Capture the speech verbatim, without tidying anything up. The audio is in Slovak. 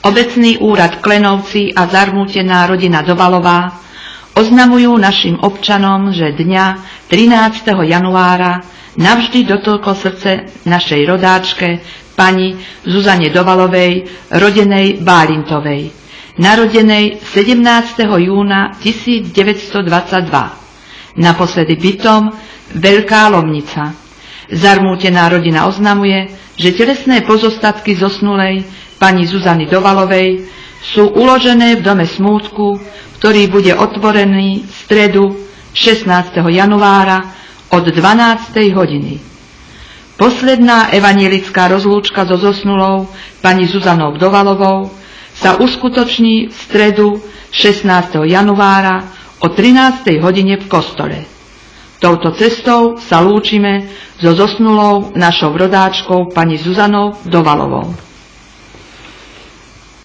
Obecný úrad Klenovci a zarmútená rodina Dovalová oznamujú našim občanom, že dňa trinásteho januára navždy dotklo srdce našej rodáčke, pani Zuzane Dovalovej, rodenej Bálintovej, narodenej sedemnásteho júna tisícdeväťstodvadsaťdva, naposledy bytom Veľká Lomnica. Zarmútená rodina oznamuje, že telesné pozostatky zosnulej pani Zuzany Dovalovej sú uložené v dome smútku, ktorý bude otvorený v stredu šestnásteho januára od dvanástej hodiny. Posledná evanjelická rozlúčka so zosnulou pani Zuzanou Dovalovou sa uskutoční v stredu šestnásteho januára o trinástej hodine v kostole. Touto cestou sa lúčime so zosnulou našou rodáčkou pani Zuzanou Dovalovou.